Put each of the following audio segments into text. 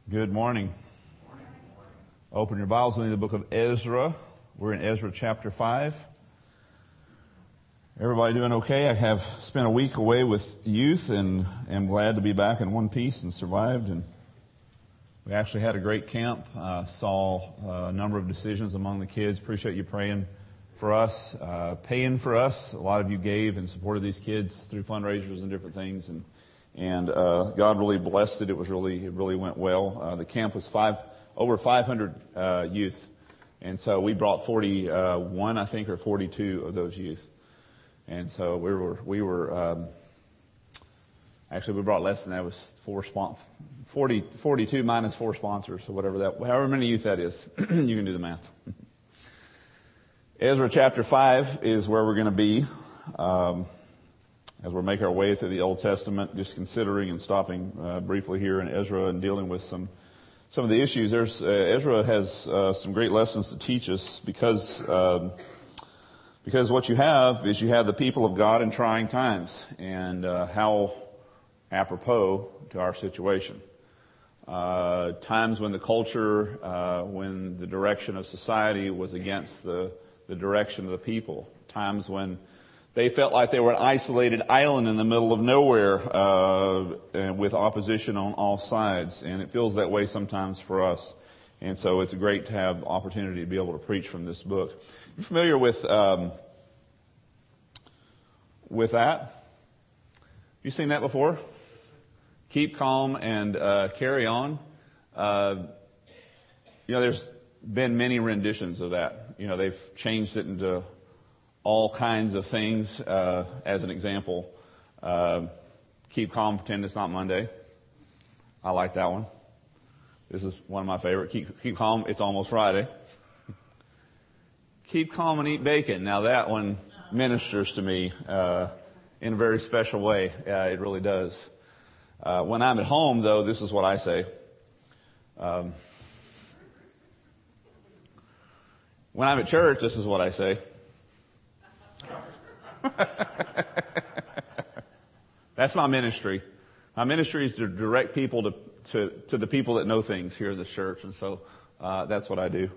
Good morning. Open your Bibles in the book of Ezra. We're in Ezra chapter 5. Everybody doing okay? I have spent a week away with youth and am glad to be back in one piece and survived. And we actually had a great camp. Saw a number of decisions among the kids. Appreciate you praying for us, paying for us. A lot of you gave and supported these kids through fundraisers and different things. And God really blessed it. It really went well. The camp was over 500 youth, and so we brought 41, I think, or 42 of those youth. And so we brought less than that. It was 42 minus 4 sponsors, or however many youth that is. You can do the math. Ezra chapter 5 is where we're going to be. As we make our way through the Old Testament, just considering and stopping briefly here in Ezra and dealing with some of the issues. Ezra has some great lessons to teach us because what you have is you have the people of God in trying times, and how apropos to our situation. Times when the culture, when the direction of society was against the direction of the people. Times when they felt like they were an isolated island in the middle of nowhere, with opposition on all sides. And it feels that way sometimes for us. And so it's great to have opportunity to be able to preach from this book. You familiar with that? Have you seen that before? Keep calm and carry on. There's been many renditions of that. They've changed it into all kinds of things. As an example, keep calm, pretend it's not Monday. I like that one. This is one of my favorite. Keep calm, it's almost Friday. Keep calm and eat bacon. Now that one ministers to me in a very special way. It really does. When I'm at home, though, this is what I say. When I'm at church, this is what I say. That's my ministry. My ministry is to direct people to the people that know things here at the church, and so that's what I do.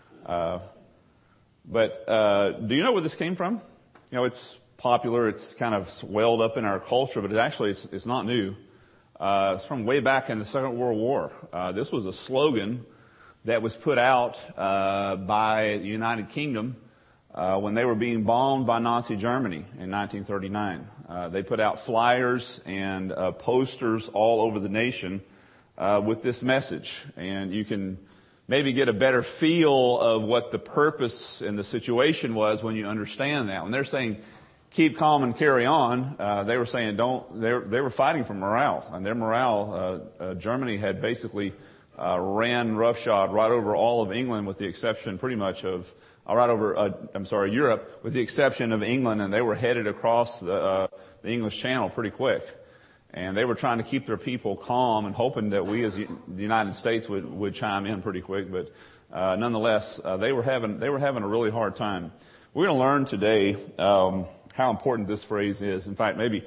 But do you know where this came from? It's popular. It's kind of welled up in our culture, but it's not new. It's from way back in the Second World War. This was a slogan that was put out by the United Kingdom when they were being bombed by Nazi Germany in 1939. They put out flyers and posters all over the nation with this message. And you can maybe get a better feel of what the purpose and the situation was when you understand that. When they're saying, keep calm and carry on, they were saying they were fighting for morale. And their morale, Germany had basically ran roughshod right over all of England, with the exception pretty much of Europe, with the exception of England, and they were headed across the English Channel pretty quick. And they were trying to keep their people calm and hoping that we as the United States would chime in pretty quick. But nonetheless, they were having a really hard time. We're going to learn today how important this phrase is. In fact, maybe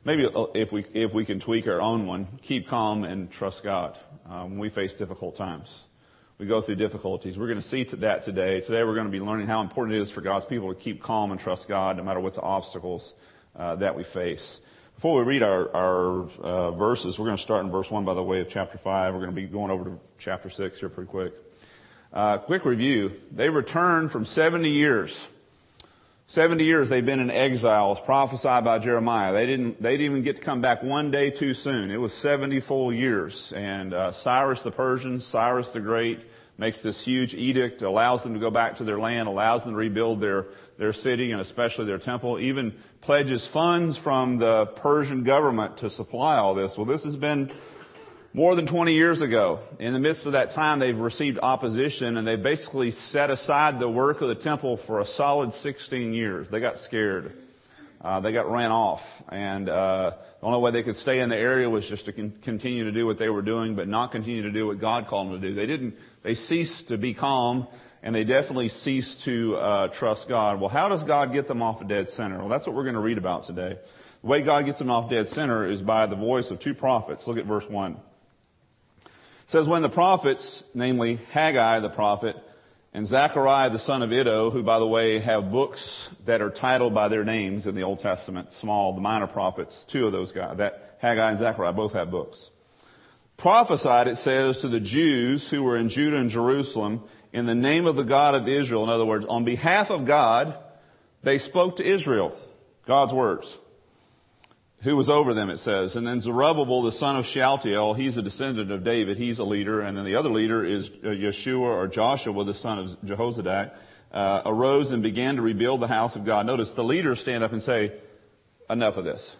if we can tweak our own one, keep calm and trust God when we face difficult times. We go through difficulties. We're going to see that today. Today we're going to be learning how important it is for God's people to keep calm and trust God no matter what the obstacles that we face. Before we read our verses, we're going to start in verse 1 by the way of chapter 5. We're going to be going over to chapter 6 here pretty quick. Quick review. They returned from 70 years. 70 years they've been in exile, as prophesied by Jeremiah. They didn't even get to come back one day too soon. It was 70 full years. And Cyrus the Persian, Cyrus the Great, makes this huge edict, allows them to go back to their land, allows them to rebuild their city and especially their temple, even pledges funds from the Persian government to supply all this. Well, this has been more than 20 years ago. In the midst of that time, they've received opposition, and they basically set aside the work of the temple for a solid 16 years. They got scared. They got ran off. And the only way they could stay in the area was just to continue to do what they were doing, but not continue to do what God called them to do. They ceased to be calm, and they definitely ceased to trust God. Well, how does God get them off a dead center? Well, that's what we're going to read about today. The way God gets them off dead center is by the voice of two prophets. Look at verse 1. It says, when the prophets, namely Haggai the prophet, and Zechariah the son of Iddo, who, by the way, have books that are titled by their names in the Old Testament, the minor prophets, two of those guys, that Haggai and Zechariah both have books, prophesied, it says, to the Jews who were in Judah and Jerusalem in the name of the God of Israel. In other words, on behalf of God, they spoke to Israel, God's words. Who was over them, it says. And then Zerubbabel, the son of Shealtiel, he's a descendant of David. He's a leader. And then the other leader is Yeshua or Joshua, the son of Jehozadak, arose and began to rebuild the house of God. Notice the leaders stand up and say, enough of this.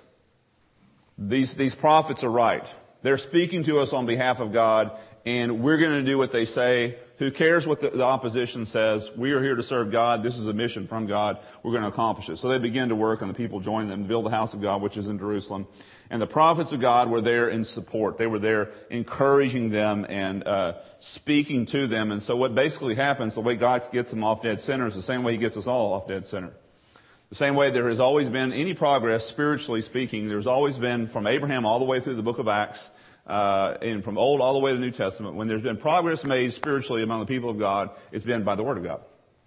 These prophets are right. They're speaking to us on behalf of God, and we're going to do what they say. Who cares what the opposition says? We are here to serve God. This is a mission from God. We're going to accomplish it. So they began to work, and the people joined them to build the house of God, which is in Jerusalem. And the prophets of God were there in support. They were there encouraging them and speaking to them. And so what basically happens, the way God gets them off dead center is the same way He gets us all off dead center. The same way there has always been any progress, spiritually speaking, there's always been from Abraham all the way through the book of Acts, and from Old all the way to the New Testament, when there's been progress made spiritually among the people of God, it's been by the Word of God.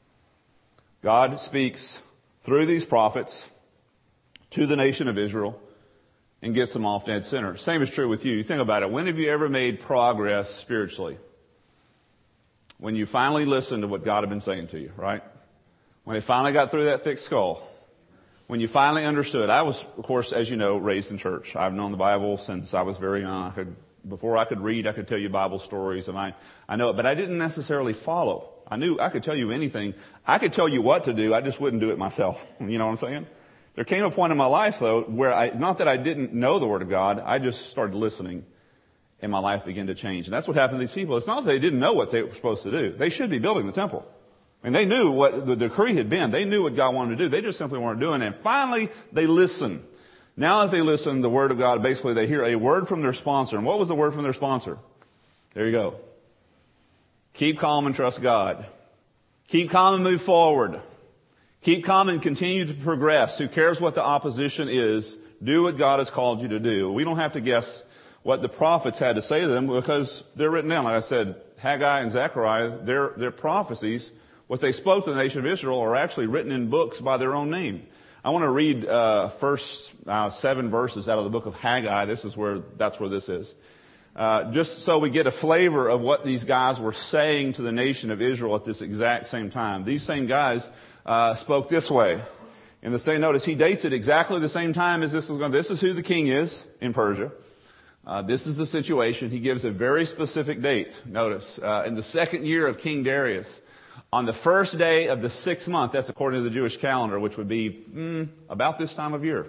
God speaks through these prophets to the nation of Israel and gets them off dead center. Same is true with you. You think about it. When have you ever made progress spiritually? When you finally listened to what God had been saying to you, right? When it finally got through that thick skull. When you finally understood. I was, of course, as you know, raised in church. I've known the Bible since I was very young. Before I could read, I could tell you Bible stories, and I know it, but I didn't necessarily follow. I knew I could tell you anything. I could tell you what to do. I just wouldn't do it myself. You know what I'm saying? There came a point in my life, though, where not that I didn't know the Word of God, I just started listening, and my life began to change. And that's what happened to these people. It's not that they didn't know what they were supposed to do. They should be building the temple. And they knew what the decree had been. They knew what God wanted to do. They just simply weren't doing it. And finally, they listened. Now that they listen, the Word of God, basically they hear a word from their sponsor. And what was the word from their sponsor? There you go. Keep calm and trust God. Keep calm and move forward. Keep calm and continue to progress. Who cares what the opposition is? Do what God has called you to do. We don't have to guess what the prophets had to say to them because they're written down. Like I said, Haggai and Zechariah, their prophecies, what they spoke to the nation of Israel, are actually written in books by their own name. I want to read first 7 verses out of the book of Haggai. That's where this is. Just so we get a flavor of what these guys were saying to the nation of Israel at this exact same time. These same guys spoke this way. In the same notice, he dates it exactly the same time as this was going. This is who the king is in Persia. This is the situation. He gives a very specific date. Notice, in the 2nd year of King Darius, on the 1st day of the 6th month, that's according to the Jewish calendar, which would be about this time of year.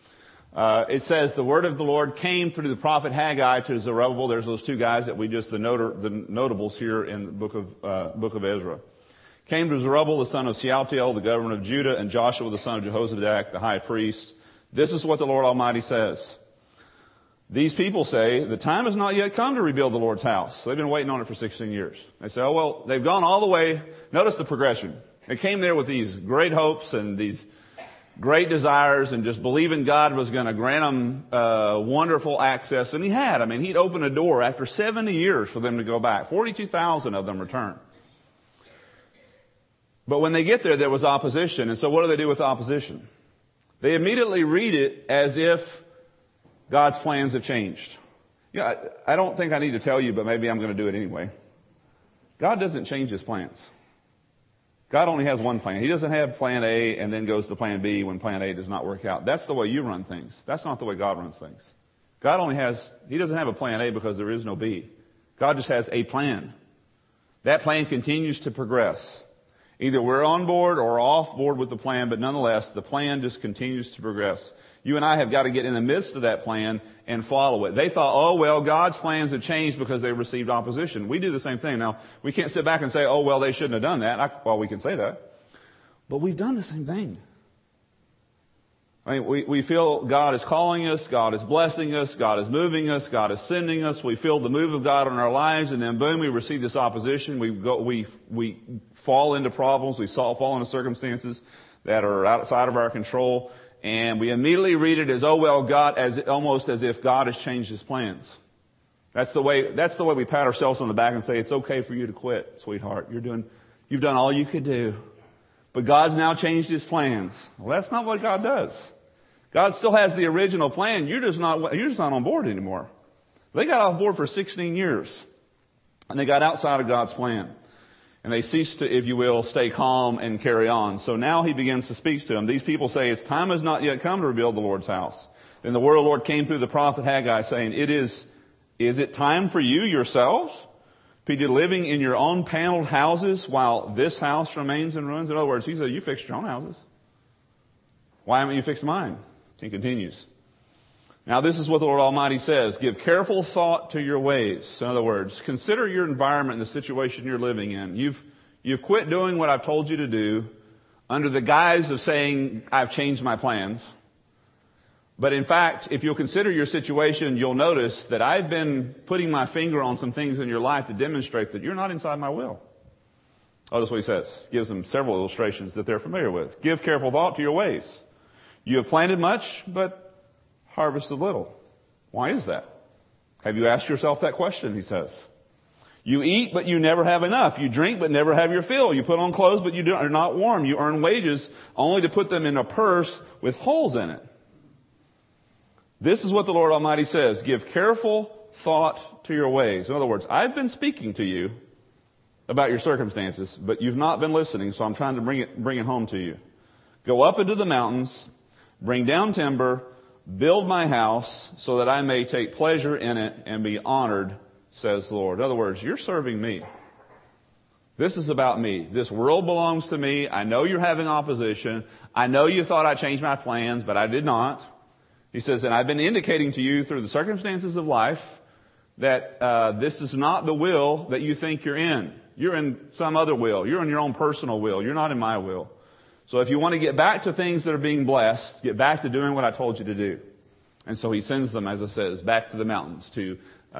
It says, the word of the Lord came through the prophet Haggai to Zerubbabel. There's those two guys that the notables here in the book of Ezra. Came to Zerubbabel, the son of Shealtiel, the governor of Judah, and Joshua, the son of Jehozadak, the high priest. This is what the Lord Almighty says. These people say, the time has not yet come to rebuild the Lord's house. They've been waiting on it for 16 years. They say, oh, well, they've gone all the way. Notice the progression. They came there with these great hopes and these great desires and just believing God was going to grant them wonderful access. And He had. He'd opened a door after 70 years for them to go back. 42,000 of them returned. But when they get there, there was opposition. And so what do they do with opposition? They immediately read it as if God's plans have changed. I don't think I need to tell you, but maybe I'm going to do it anyway. God doesn't change His plans. God only has one plan. He doesn't have plan A and then goes to plan B when plan A does not work out. That's the way you run things. That's not the way God runs things. He doesn't have a plan A because there is no B. God just has a plan. That plan continues to progress. Either we're on board or off board with the plan, but nonetheless, the plan just continues to progress. You and I have got to get in the midst of that plan and follow it. They thought, oh, well, God's plans have changed because they received opposition. We do the same thing. Now, we can't sit back and say, oh, well, they shouldn't have done that. Well, we can say that. But we've done the same thing. We feel God is calling us, God is blessing us, God is moving us, God is sending us. We feel the move of God in our lives, and then boom, we receive this opposition. We fall into problems. We fall into circumstances that are outside of our control, and we immediately read it as, oh well, almost as if God has changed His plans. That's the way we pat ourselves on the back and say, it's okay for you to quit, sweetheart. You've done all you could do. But God's now changed His plans. Well, that's not what God does. God still has the original plan. You're just not on board anymore. They got off board for 16 years. And they got outside of God's plan. And they ceased to, if you will, stay calm and carry on. So now He begins to speak to them. These people say, its time has not yet come to rebuild the Lord's house. Then the word of the Lord came through the prophet Haggai, saying, is it time for you yourselves to be living in your own paneled houses while this house remains in ruins? In other words, He said, you fixed your own houses. Why haven't you fixed mine? He continues. Now this is what the Lord Almighty says. Give careful thought to your ways. In other words, consider your environment and the situation you're living in. You've quit doing what I've told you to do under the guise of saying, I've changed my plans. But in fact, if you'll consider your situation, you'll notice that I've been putting my finger on some things in your life to demonstrate that you're not inside my will. Oh, that's what He says. Gives them several illustrations that they're familiar with. Give careful thought to your ways. You have planted much, but harvested little. Why is that? Have you asked yourself that question? He says. You eat, but you never have enough. You drink, but never have your fill. You put on clothes, but you are not warm. You earn wages only to put them in a purse with holes in it. This is what the Lord Almighty says. Give careful thought to your ways. In other words, I've been speaking to you about your circumstances, but you've not been listening, so I'm trying to bring it home to you. Go up into the mountains, bring down timber, build my house so that I may take pleasure in it and be honored, says the Lord. In other words, you're serving me. This is about me. This world belongs to me. I know you're having opposition. I know you thought I changed my plans, but I did not. He says, and I've been indicating to you through the circumstances of life that this is not the will that you think you're in. You're in some other will. You're in your own personal will. You're not in my will. So if you want to get back to things that are being blessed, get back to doing what I told you to do. And so He sends them, as it says, back to the mountains to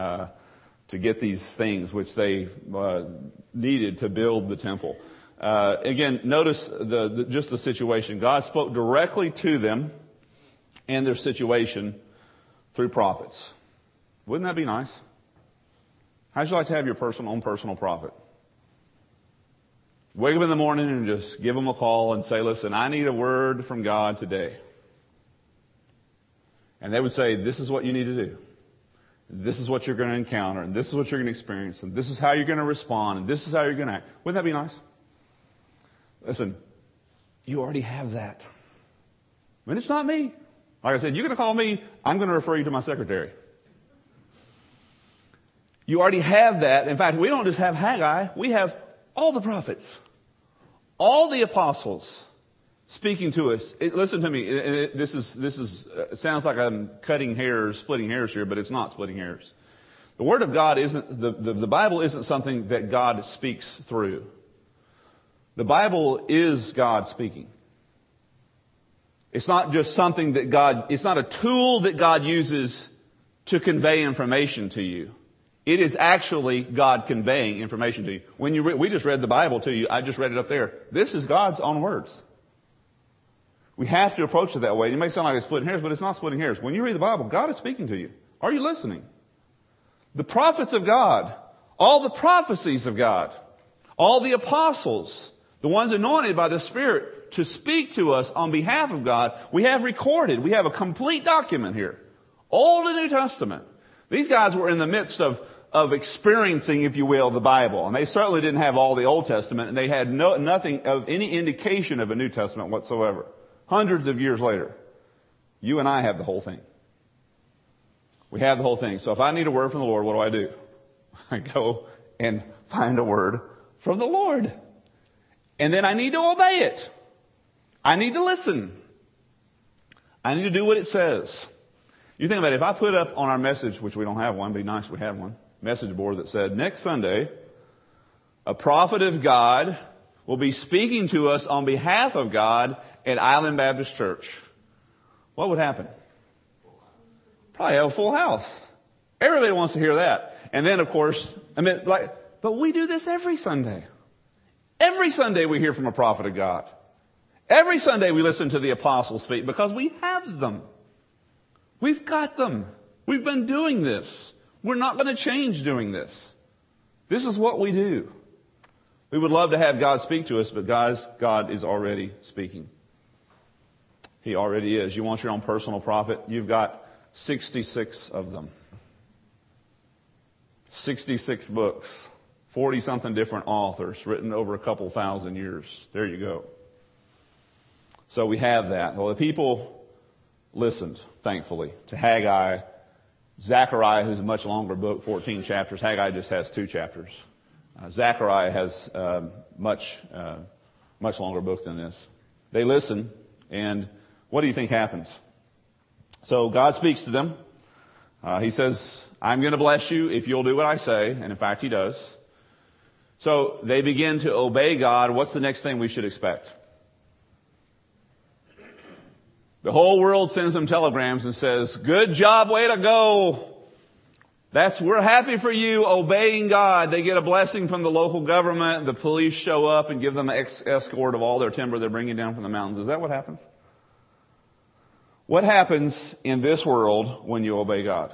get these things which they needed to build the temple. Again, notice just the situation. God spoke directly to them and their situation through prophets. Wouldn't that be nice? How'd you like to have your own personal prophet? Wake up in the morning and just give them a call and say, listen, I need a word from God today. And they would say, this is what you need to do. This is what you're going to encounter. And this is what you're going to experience. And this is how you're going to respond. And this is how you're going to act. Wouldn't that be nice? Listen, you already have that. But it's not me. Like I said, you're going to call me, I'm going to refer you to my secretary. You already have that. In fact, we don't just have Haggai. We have all the prophets, all the apostles speaking to us. Listen to me. It sounds like I'm splitting hairs here, but it's not splitting hairs. The Word of God isn't, the Bible isn't something that God speaks through. The Bible is God speaking. It's not just something that it's not a tool that God uses to convey information to you. It is actually God conveying information to you. We just read the Bible to you. I just read it up there. This is God's own words. We have to approach it that way. It may sound like it's splitting hairs, but it's not splitting hairs. When you read the Bible, God is speaking to you. Are you listening? The prophets of God, all the prophecies of God, all the apostles, the ones anointed by the Spirit to speak to us on behalf of God, we have recorded. We have a complete document here. Old and New Testament. These guys were in the midst of experiencing, if you will, the Bible. And they certainly didn't have all the Old Testament, and they had nothing of any indication of a New Testament whatsoever. Hundreds of years later, you and I have the whole thing. We have the whole thing. So if I need a word from the Lord, what do? I go and find a word from the Lord. And then I need to obey it. I need to listen. I need to do what it says. You think about it, if I put up on our message, which we don't have one, it'd be nice if we had one, message board that said, next Sunday, a prophet of God will be speaking to us on behalf of God at Island Baptist Church. What would happen? Probably have a full house. Everybody wants to hear that. And then, of course, but we do this every Sunday. Every Sunday we hear from a prophet of God. Every Sunday we listen to the apostles speak because we have them. We've got them. We've been doing this. We're not going to change doing this. This is what we do. We would love to have God speak to us, but guys, God is already speaking. He already is. You want your own personal prophet? You've got 66 of them. 66 books. 40-something different authors written over a couple thousand years. There you go. So we have that. Well, the people listened, thankfully, to Haggai. Zechariah, who's a much longer book, 14 chapters. Haggai just has 2 chapters. Zechariah has much longer book than this. They listen, and what do you think happens? So God speaks to them. He says, I'm going to bless you if you'll do what I say. And in fact, He does. So they begin to obey God. What's the next thing we should expect? The whole world sends them telegrams and says, good job, way to go. We're happy for you obeying God. They get a blessing from the local government. The police show up and give them an escort of all their timber they're bringing down from the mountains. Is that what happens? What happens in this world when you obey God?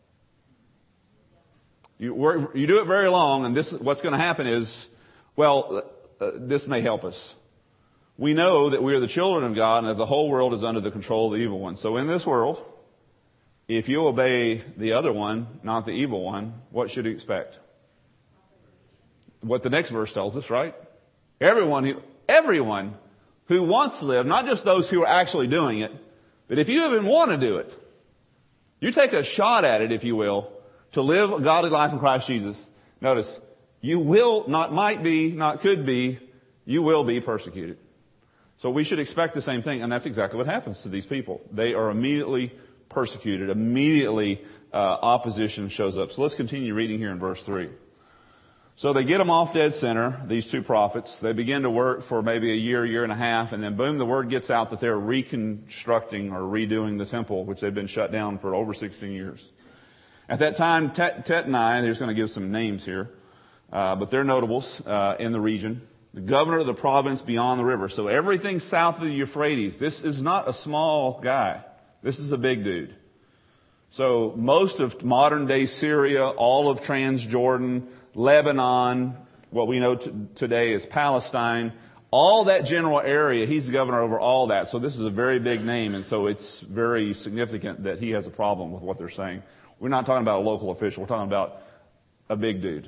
You do it very long, and what's going to happen is, this may help us. We know that we are the children of God and that the whole world is under the control of the evil one. So in this world, if you obey the other one, not the evil one, what should you expect? What the next verse tells us, right? Everyone who wants to live, not just those who are actually doing it, but if you even want to do it, you take a shot at it, if you will, to live a godly life in Christ Jesus. Notice, you will, not might be, not could be, you will be persecuted. So we should expect the same thing, and that's exactly what happens to these people. They are immediately persecuted. Immediately, opposition shows up. So let's continue reading here in verse 3. So they get them off dead center, these 2 prophets. They begin to work for maybe a year and a half, and then boom, the word gets out that they're reconstructing or redoing the temple, which they've been shut down for over 16 years. At that time, Tetani, they're just going to give some names here, but they're notables in the region. The governor of the province beyond the river. So everything south of the Euphrates. This is not a small guy. This is a big dude. So most of modern day Syria, all of Transjordan, Lebanon, what we know today is Palestine, all that general area, he's the governor over all that. So this is a very big name, and so it's very significant that he has a problem with what they're saying. We're not talking about a local official. We're talking about a big dude.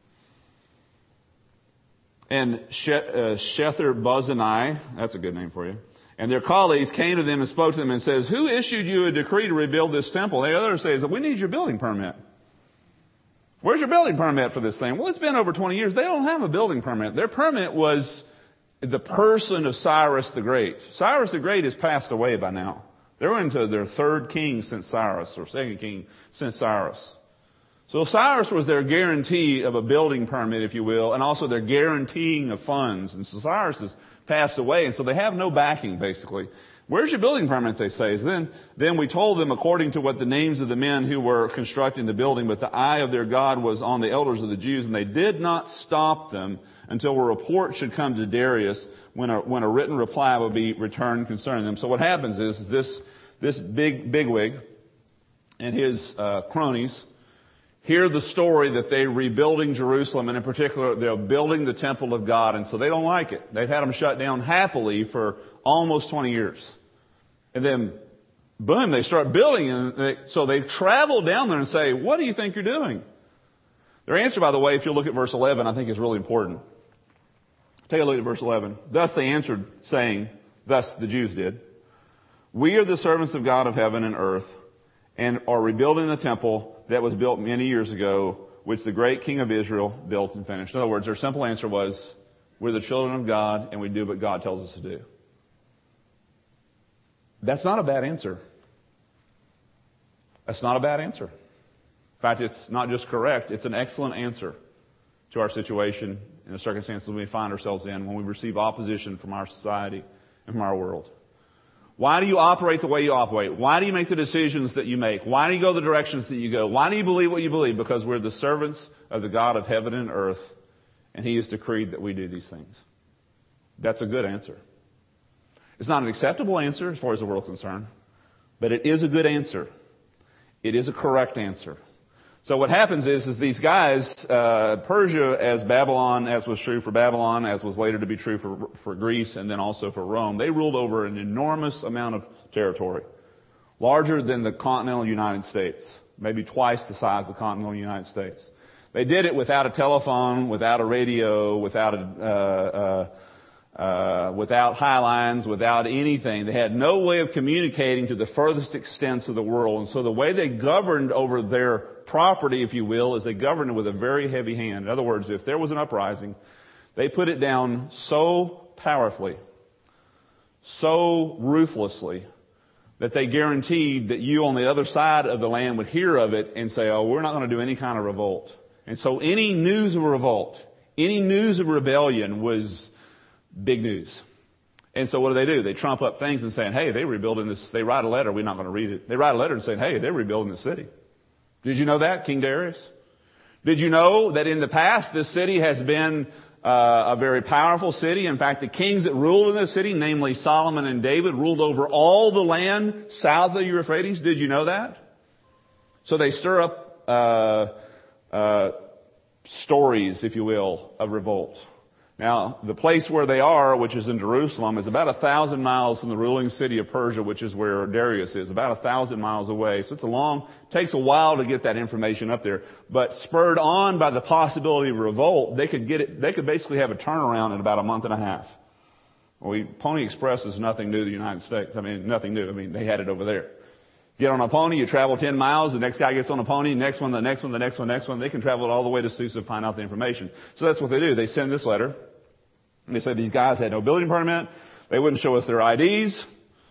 And Shether-Bozenai, that's a good name for you, and their colleagues came to them and spoke to them and says, who issued you a decree to rebuild this temple? The other says, we need your building permit. Where's your building permit for this thing? Well, it's been over 20 years. They don't have a building permit. Their permit was the person of Cyrus the Great. Cyrus the Great has passed away by now. They're into their 3rd king since Cyrus, or 2nd king since Cyrus. So Cyrus was their guarantee of a building permit, if you will, and also their guaranteeing of funds. And so Cyrus has passed away, and so they have no backing, basically. Where's your building permit, they say. Then we told them according to what the names of the men who were constructing the building, but the eye of their God was on the elders of the Jews, and they did not stop them until a report should come to Darius when a written reply would be returned concerning them. So what happens is this bigwig and his cronies hear the story that they're rebuilding Jerusalem, and in particular, they're building the temple of God, and so they don't like it. They've had them shut down happily for almost 20 years. And then, boom, they start building, and so they travel down there and say, what do you think you're doing? Their answer, by the way, if you look at verse 11, I think is really important. Take a look at verse 11. Thus they answered, saying, thus the Jews did, we are the servants of God of heaven and earth, and are rebuilding the temple that was built many years ago, which the great king of Israel built and finished. In other words, their simple answer was, we're the children of God, and we do what God tells us to do. That's not a bad answer. That's not a bad answer. In fact, it's not just correct, it's an excellent answer to our situation and the circumstances we find ourselves in when we receive opposition from our society and from our world. Why do you operate the way you operate? Why do you make the decisions that you make? Why do you go the directions that you go? Why do you believe what you believe? Because we're the servants of the God of heaven and earth, and He has decreed that we do these things. That's a good answer. It's not an acceptable answer as far as the world is concerned, but it is a good answer. It is a correct answer. So what happens is these guys, Persia as Babylon, as was true for Babylon, as was later to be true for Greece, and then also for Rome, they ruled over an enormous amount of territory. Larger than the continental United States. Maybe twice the size of the continental United States. They did it without a telephone, without a radio, without high lines, without anything. They had no way of communicating to the furthest extents of the world. And so the way they governed over their property, if you will, is they governed it with a very heavy hand. In other words, if there was an uprising, they put it down so powerfully, so ruthlessly, that they guaranteed that you on the other side of the land would hear of it and say, oh, we're not going to do any kind of revolt. And so any news of revolt, any news of rebellion was big news. And so what do? They trump up things and saying, hey, they're rebuilding this. They write a letter. We're not going to read it. They write a letter and saying, hey, they're rebuilding the city. Did you know that, King Darius? Did you know that in the past this city has been a very powerful city? In fact, the kings that ruled in this city, namely Solomon and David, ruled over all the land south of the Euphrates. Did you know that? So they stir up stories, if you will, of revolt. Now, the place where they are, which is in Jerusalem, is about 1,000 miles from the ruling city of Persia, which is where Darius is, about 1,000 miles away. So takes a while to get that information up there. But spurred on by the possibility of revolt, they could basically have a turnaround in about a month and a half. Pony Express is nothing new to the United States. Nothing new. They had it over there. Get on a pony, you travel 10 miles, the next guy gets on a pony, next one, the next one, the next one, the next one. They can travel it all the way to Susa to find out the information. So that's what they do. They send this letter. They say these guys had no building permit. They wouldn't show us their IDs.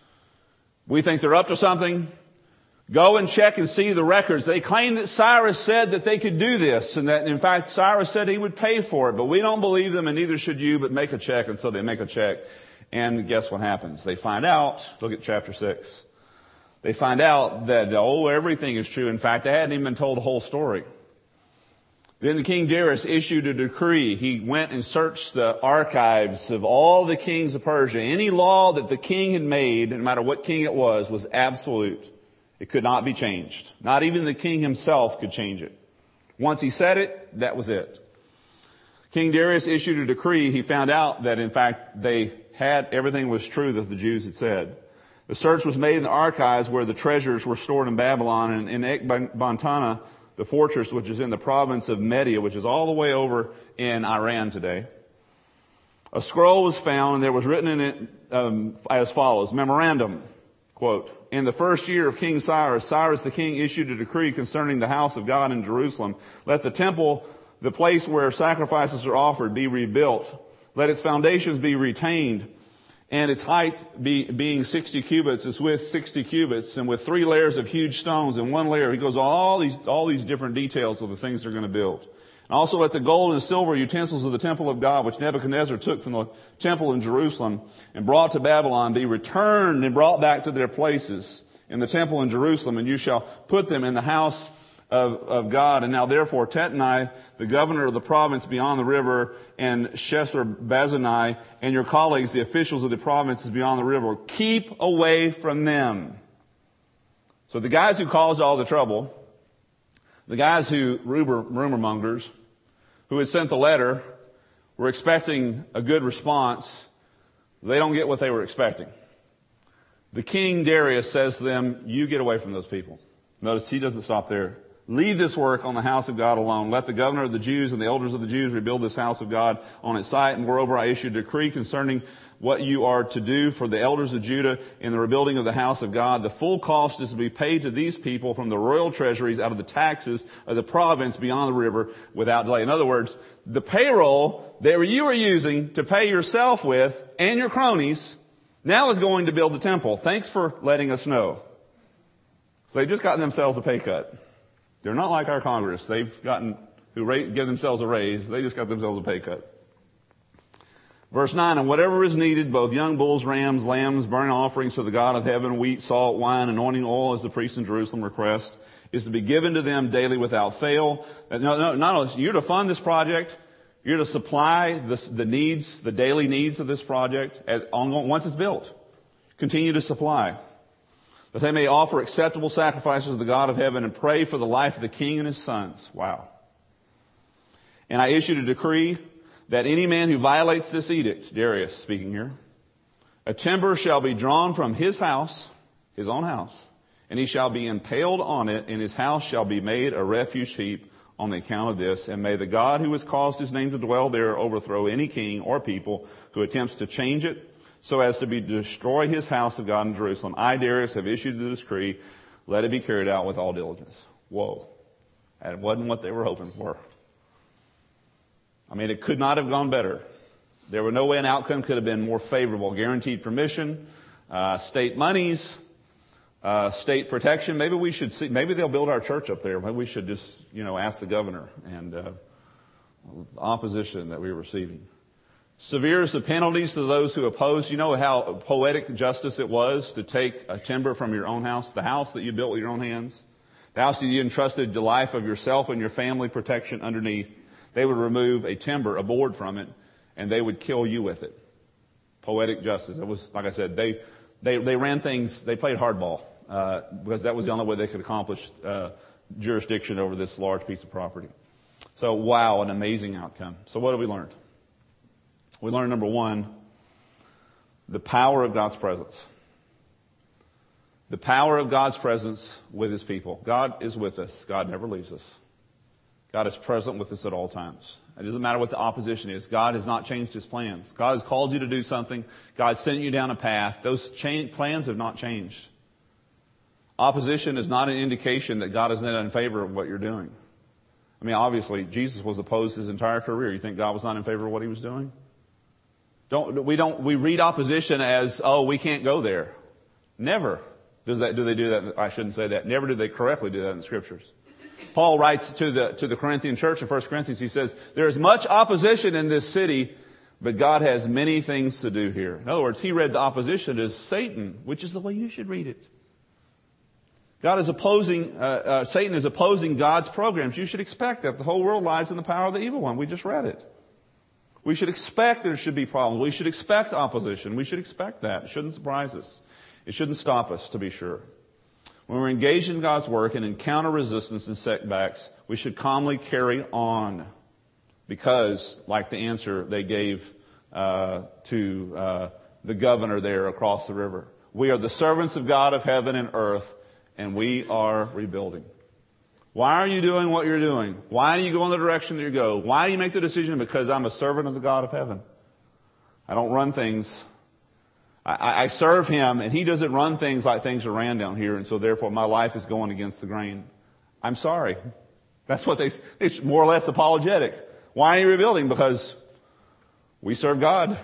We think they're up to something. Go and check and see the records. They claim that Cyrus said that they could do this, and that in fact Cyrus said he would pay for it, but we don't believe them and neither should you, but make a check. And so they make a check. And guess what happens? They find out, look at chapter 6. They find out that, everything is true. In fact, they hadn't even been told the whole story. Then the King Darius issued a decree. He went and searched the archives of all the kings of Persia. Any law that the king had made, no matter what king it was absolute. It could not be changed. Not even the king himself could change it. Once he said it, that was it. King Darius issued a decree. He found out that, in fact, everything was true that the Jews had said. The search was made in the archives where the treasures were stored in Babylon, and in Ecbatana, the fortress which is in the province of Media, which is all the way over in Iran today. A scroll was found, and there was written in it as follows, memorandum, quote, in the first year of King Cyrus, Cyrus the king issued a decree concerning the house of God in Jerusalem. Let the temple, the place where sacrifices are offered, be rebuilt. Let its foundations be retained. And its height being 60 cubits is with 60 cubits and with 3 layers of huge stones and 1 layer. He goes all these different details of the things they're going to build. And also let the gold and silver utensils of the temple of God, which Nebuchadnezzar took from the temple in Jerusalem and brought to Babylon, be returned and brought back to their places in the temple in Jerusalem. And you shall put them in the house of God. And now therefore Tatnai, the governor of the province beyond the river, and Sheshar-Bazanai, and your colleagues, the officials of the provinces beyond the river, keep away from them. So the guys who caused all the trouble, the guys rumor mongers, who had sent the letter, were expecting a good response. They don't get what they were expecting. The king Darius says to them, you get away from those people. Notice he doesn't stop there. Leave this work on the house of God alone. Let the governor of the Jews and the elders of the Jews rebuild this house of God on its site. And moreover, I issue a decree concerning what you are to do for the elders of Judah in the rebuilding of the house of God. The full cost is to be paid to these people from the royal treasuries out of the taxes of the province beyond the river without delay. In other words, the payroll that you were using to pay yourself with and your cronies now is going to build the temple. Thanks for letting us know. So they've just gotten themselves a pay cut. They're not like our Congress. They've give themselves a raise. They just got themselves a pay cut. Verse 9, and whatever is needed, both young bulls, rams, lambs, burnt offerings to the God of heaven, wheat, salt, wine, anointing oil, as the priests in Jerusalem request, is to be given to them daily without fail. You're to fund this project. You're to supply the needs, the daily needs of this project once it's built. Continue to supply. that they may offer acceptable sacrifices to the God of heaven and pray for the life of the king and his sons. Wow. And I issued a decree that any man who violates this edict, Darius speaking here, a timber shall be drawn from his house, his own house, and he shall be impaled on it, and his house shall be made a refuge heap on the account of this. And may the God who has caused his name to dwell there overthrow any king or people who attempts to change it so as to destroy his house of God in Jerusalem. I, Darius, have issued the decree. Let it be carried out with all diligence. Whoa. That wasn't what they were hoping for. I mean, it could not have gone better. There were no way an outcome could have been more favorable. Guaranteed permission, state monies, state protection. Maybe we should see, maybe they'll build our church up there. Maybe we should just, ask the governor and the opposition that we were receiving. Severe as the penalties to those who oppose. You know how poetic justice it was to take a timber from your own house, the house that you built with your own hands, the house that you entrusted the life of yourself and your family protection underneath. They would remove a timber, a board from it, and they would kill you with it. Poetic justice. It was, like I said, they ran things, they played hardball, because that was the only way they could accomplish jurisdiction over this large piece of property. So, wow, an amazing outcome. So what have we learned? We learned, number one, the power of God's presence. The power of God's presence with his people. God is with us. God never leaves us. God is present with us at all times. It doesn't matter what the opposition is. God has not changed his plans. God has called you to do something. God sent you down a path. Those plans have not changed. Opposition is not an indication that God is not in favor of what you're doing. I mean, obviously, Jesus was opposed his entire career. You think God was not in favor of what he was doing? We read opposition as, oh, we can't go there. Never do they do that. I shouldn't say that. Never do they correctly do that in the Scriptures. Paul writes to the Corinthian church in 1 Corinthians, he says, there is much opposition in this city, but God has many things to do here. In other words, he read the opposition as Satan, which is the way you should read it. God is opposing, Satan is opposing God's programs. You should expect that. The whole world lies in the power of the evil one. We just read it. We should expect there should be problems. We should expect opposition. We should expect that. It shouldn't surprise us. It shouldn't stop us, to be sure. When we're engaged in God's work and encounter resistance and setbacks, we should calmly carry on. Because, like the answer they gave to the governor there across the river, we are the servants of God of heaven and earth, and we are rebuilding. Why are you doing what you're doing? Why do you go in the direction that you go? Why do you make the decision? Because I'm a servant of the God of heaven. I don't run things. I serve him, and he doesn't run things like things are ran down here, and so therefore my life is going against the grain. I'm sorry. That's what it's more or less apologetic. Why are you rebuilding? Because we serve God.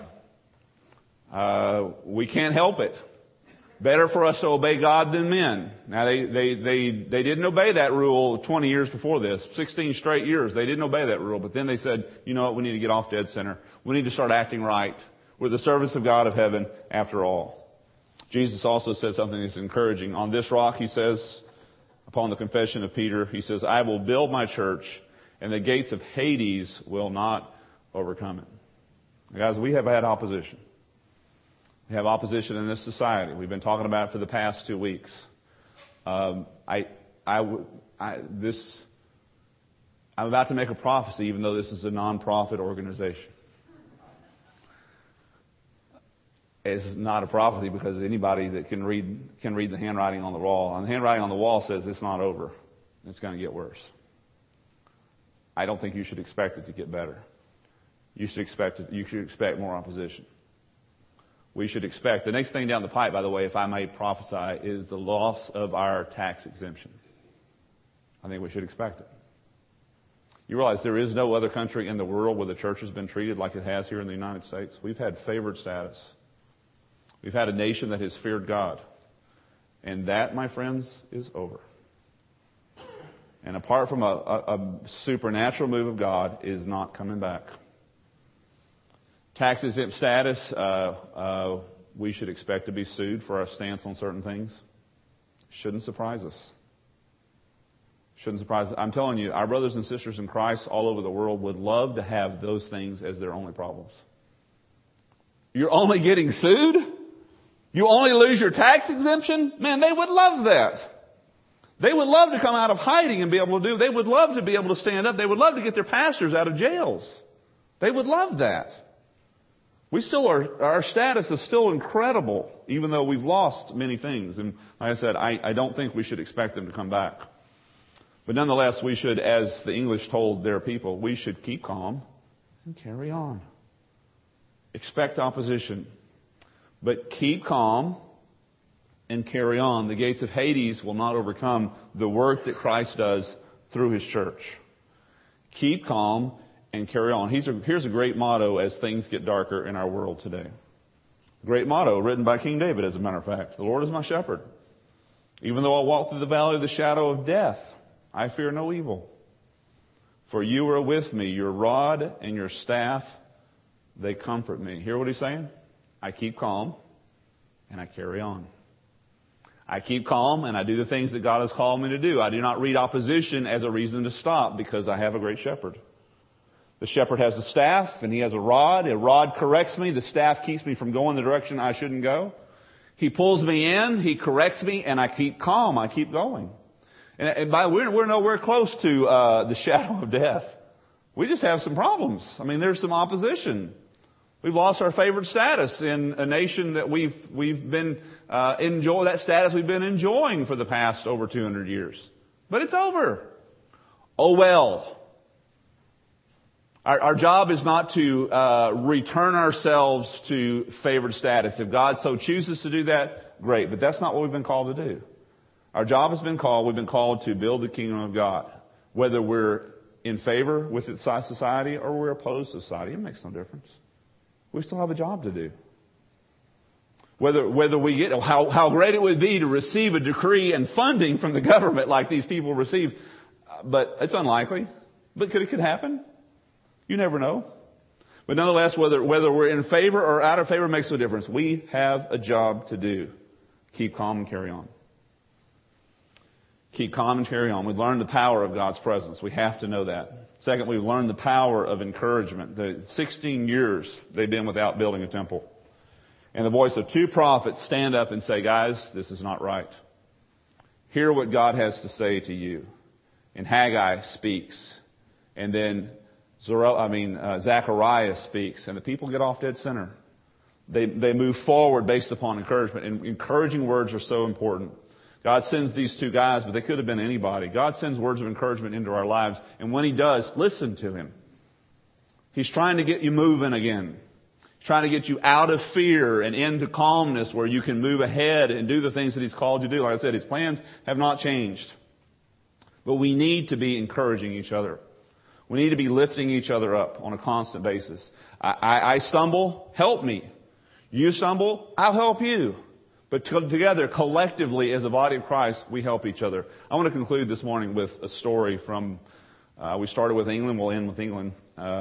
We can't help it. Better for us to obey God than men. Now they didn't obey that rule 20 years before this. 16 straight years. They didn't obey that rule. But then they said, you know what, we need to get off dead center. We need to start acting right. We're the servants of God of heaven after all. Jesus also said something that's encouraging. On this rock, he says, upon the confession of Peter, he says, I will build my church, and the gates of Hades will not overcome it. Now, guys, we have had opposition. We have opposition in this society. We've been talking about it for the past 2 weeks. I'm about to make a prophecy, even though this is a non-profit organization. It's not a prophecy because anybody that can read the handwriting on the wall. And the handwriting on the wall says it's not over. It's going to get worse. I don't think you should expect it to get better. You should expect more opposition. We should expect, the next thing down the pipe, by the way, if I may prophesy, is the loss of our tax exemption. I think we should expect it. You realize there is no other country in the world where the church has been treated like it has here in the United States. We've had favored status. We've had a nation that has feared God. And that, my friends, is over. And apart from a supernatural move of God, is not coming back. Tax exempt status, we should expect to be sued for our stance on certain things. Shouldn't surprise us. Shouldn't surprise us. I'm telling you, our brothers and sisters in Christ all over the world would love to have those things as their only problems. You're only getting sued? You only lose your tax exemption? Man, they would love that. They would love to come out of hiding and be able to do. They would love to be able to stand up. They would love to get their pastors out of jails. They would love that. We still are, our status is still incredible, even though we've lost many things. And like I said, I don't think we should expect them to come back. But nonetheless, we should, as the English told their people, we should keep calm and carry on. Expect opposition, but keep calm and carry on. The gates of Hades will not overcome the work that Christ does through His church. Keep calm and carry on. Here's a great motto as things get darker in our world today. Great motto written by King David, as a matter of fact. The Lord is my shepherd. Even though I walk through the valley of the shadow of death, I fear no evil. For you are with me. Your rod and your staff, they comfort me. Hear what he's saying? I keep calm and I carry on. I keep calm and I do the things that God has called me to do. I do not read opposition as a reason to stop because I have a great shepherd. The shepherd has a staff and he has a rod. A rod corrects me. The staff keeps me from going the direction I shouldn't go. He pulls me in. He corrects me and I keep calm. I keep going. And we're nowhere close to the shadow of death. We just have some problems. I mean, there's some opposition. We've lost our favored status in a nation that we've been that status we've been enjoying for the past over 200 years. But it's over. Oh well. Our job is not to return ourselves to favored status. If God so chooses to do that, great. But that's not what we've been called to do. Our job has been called, we've been called to build the kingdom of God. Whether we're in favor with society or we're opposed to society, it makes no difference. We still have a job to do. Whether we get, how great it would be to receive a decree and funding from the government like these people receive. But it's unlikely. But it could happen. You never know. But nonetheless, whether we're in favor or out of favor makes no difference. We have a job to do. Keep calm and carry on. Keep calm and carry on. We've learned the power of God's presence. We have to know that. Second, we've learned the power of encouragement. The 16 years they've been without building a temple. And the voice of two prophets stand up and say, guys, this is not right. Hear what God has to say to you. And Haggai speaks. And then Zechariah speaks. And the people get off dead center. They move forward based upon encouragement. And encouraging words are so important. God sends these two guys, but they could have been anybody. God sends words of encouragement into our lives. And when He does, listen to Him. He's trying to get you moving again. He's trying to get you out of fear and into calmness where you can move ahead and do the things that He's called you to do. Like I said, His plans have not changed. But we need to be encouraging each other. We need to be lifting each other up on a constant basis. I stumble, help me. You stumble, I'll help you. But together, collectively, as a body of Christ, we help each other. I want to conclude this morning with a story from, we started with England, we'll end with England.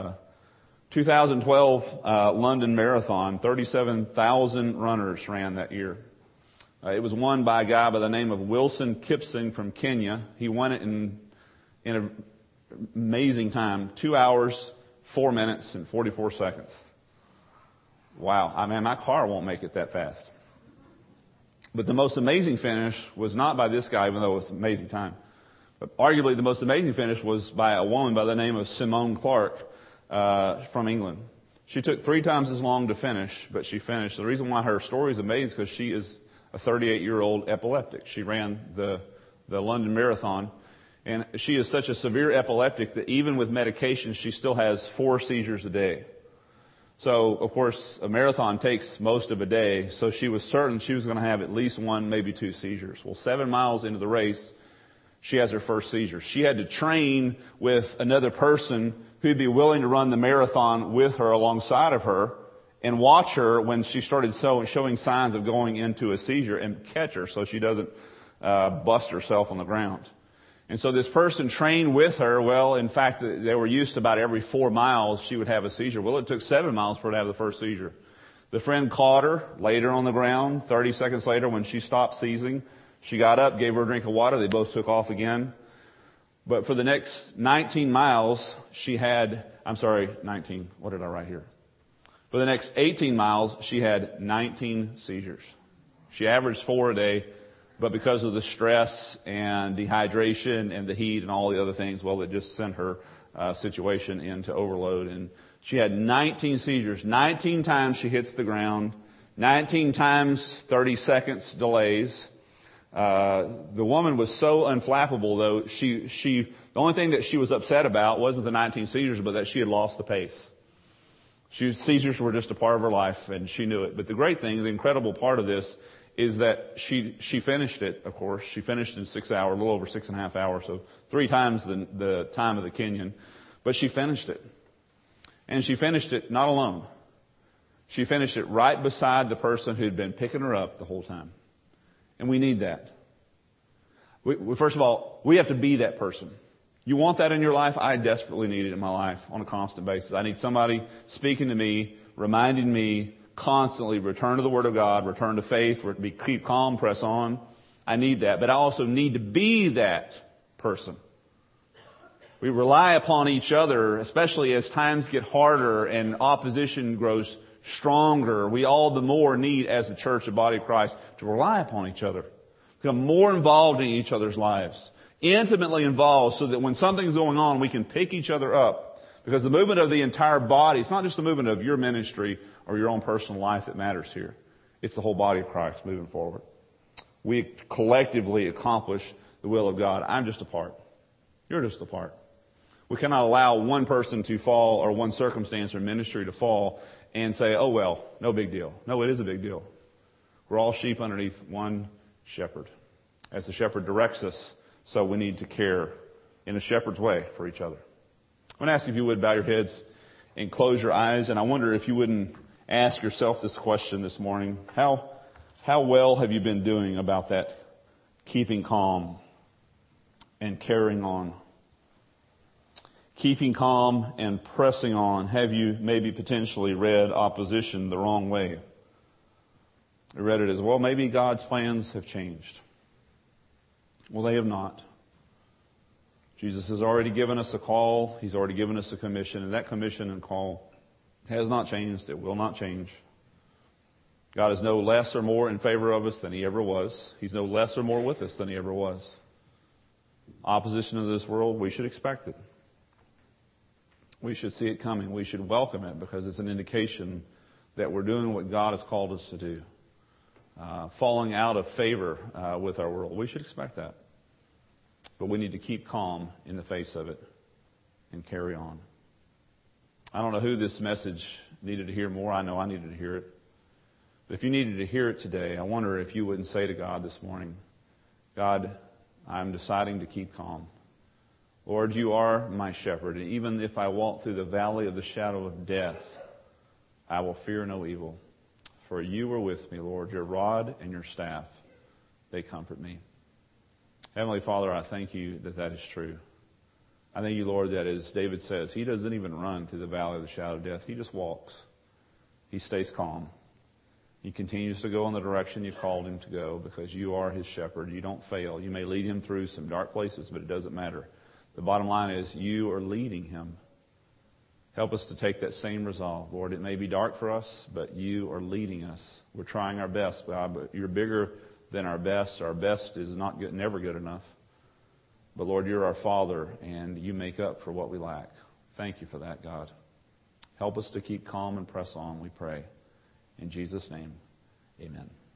2012 London Marathon, 37,000 runners ran that year. It was won by a guy by the name of Wilson Kipsang from Kenya. He won it in an amazing time, 2 hours, 4 minutes, and 44 seconds. Wow, I mean, my car won't make it that fast. But the most amazing finish was not by this guy, even though it was an amazing time. But arguably the most amazing finish was by a woman by the name of Simone Clark from England. She took 3 times as long to finish, but she finished. The reason why her story is amazing is because she is a 38-year-old epileptic. She ran the London Marathon. And she is such a severe epileptic that even with medication, she still has 4 seizures a day. So, of course, a marathon takes most of a day, so she was certain she was going to have at least 1, maybe 2 seizures. Well, 7 miles into the race, she has her first seizure. She had to train with another person who'd be willing to run the marathon with her, alongside of her, and watch her when she started showing signs of going into a seizure and catch her so she doesn't bust herself on the ground. And so this person trained with her. Well, in fact, they were used to about every 4 miles she would have a seizure. Well, it took 7 miles for her to have the first seizure. The friend caught her, laid her on the ground. 30 seconds later, when she stopped seizing, she got up, gave her a drink of water. They both took off again. But for the next 19 miles, she had, 19. What did I write here? For the next 18 miles, she had 19 seizures. She averaged 4 a day, but because of the stress and dehydration and the heat and all the other things, well, it just sent her situation into overload. And she had 19 seizures. 19 times she hits the ground. 19 times 30 seconds delays. The woman was so unflappable, though. The only thing that she was upset about wasn't the 19 seizures, but that she had lost the pace. Seizures were just a part of her life, and she knew it. But the great thing, the incredible part of this, is that she finished it, of course. She finished in 6 hours, a little over 6.5 hours, so 3 times the time of the Kenyan. But she finished it. And she finished it not alone. She finished it right beside the person who'd been picking her up the whole time. And we need that. First of all, we have to be that person. You want that in your life? I desperately need it in my life on a constant basis. I need somebody speaking to me, reminding me constantly, return to the Word of God, return to faith, keep calm, press on. I need that. But I also need to be that person. We rely upon each other, especially as times get harder and opposition grows stronger. We all the more need, as the church, the body of Christ, to rely upon each other. Become more involved in each other's lives. Intimately involved, so that when something's going on, we can pick each other up. Because the movement of the entire body, it's not just the movement of your ministry or your own personal life that matters here. It's the whole body of Christ moving forward. We collectively accomplish the will of God. I'm just a part. You're just a part. We cannot allow one person to fall or one circumstance or ministry to fall and say, oh well, no big deal. No, it is a big deal. We're all sheep underneath one shepherd. As the shepherd directs us, so we need to care in a shepherd's way for each other. I'm going to ask if you would bow your heads and close your eyes. And I wonder if you wouldn't ask yourself this question this morning. How well have you been doing about that keeping calm and carrying on? Keeping calm and pressing on. Have you maybe potentially read opposition the wrong way? I read it as, well, maybe God's plans have changed. Well, they have not. Jesus has already given us a call. He's already given us a commission. And that commission and call has not changed. It will not change. God is no less or more in favor of us than He ever was. He's no less or more with us than He ever was. Opposition in this world, we should expect it. We should see it coming. We should welcome it because it's an indication that we're doing what God has called us to do. Falling out of favor with our world. We should expect that. But we need to keep calm in the face of it and carry on. I don't know who this message needed to hear more. I know I needed to hear it. But if you needed to hear it today, I wonder if you wouldn't say to God this morning, God, I'm deciding to keep calm. Lord, you are my shepherd, and even if I walk through the valley of the shadow of death, I will fear no evil. For you are with me, Lord. Your rod and your staff, they comfort me. Heavenly Father, I thank you that that is true. I thank you, Lord, that as David says, he doesn't even run through the valley of the shadow of death. He just walks. He stays calm. He continues to go in the direction you've called him to go because you are his shepherd. You don't fail. You may lead him through some dark places, but it doesn't matter. The bottom line is you are leading him. Help us to take that same resolve. Lord, it may be dark for us, but you are leading us. We're trying our best, God, but you're bigger than our best. Our best is not good, never good enough. But Lord, you're our Father, and you make up for what we lack. Thank you for that, God. Help us to keep calm and press on, we pray. In Jesus' name, amen.